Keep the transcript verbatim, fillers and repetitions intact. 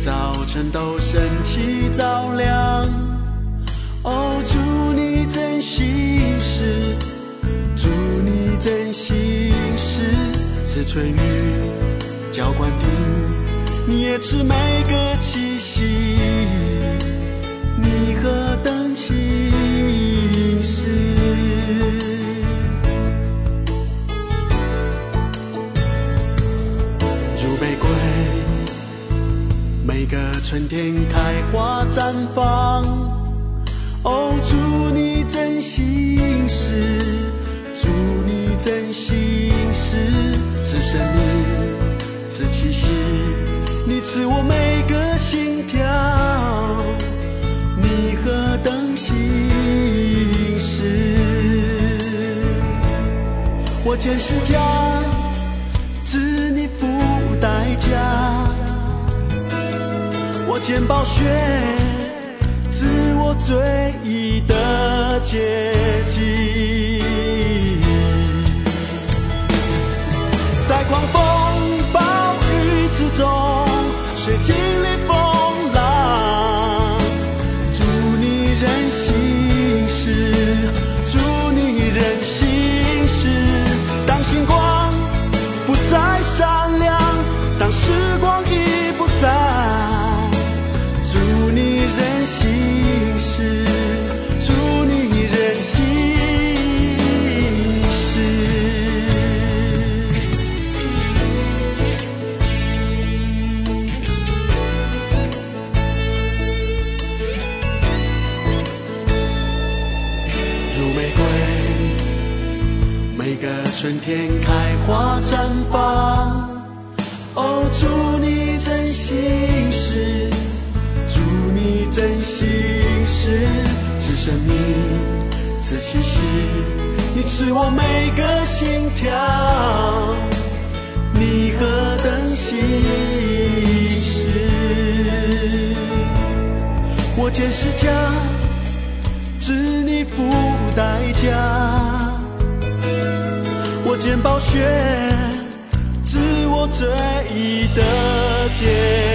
早晨都升起照亮。哦，祝你真心实，祝你真心实，是春雨浇灌的，你也知每个气息，你何等心实。如玫瑰，每个春天开花绽放。哦，祝你真心实，祝你真心实，赐生命，赐气息，你赐我每个心跳，你何等心实。我见释迦，知你付代价，我见宝血，知我罪已的洁净。在狂风暴雨之中，水经历风浪，祝你人心实，祝你人心实。当星光不再闪亮，当时光已不在，祝你人心实，祝你人心实。如玫瑰，每个春天开花绽放。哦，祝你真心实，祝你真心实，赐生命，赐气息，你赐我每个心跳，你何等心实。我见释迦，知你付代价，我见宝血，知我罪已的洁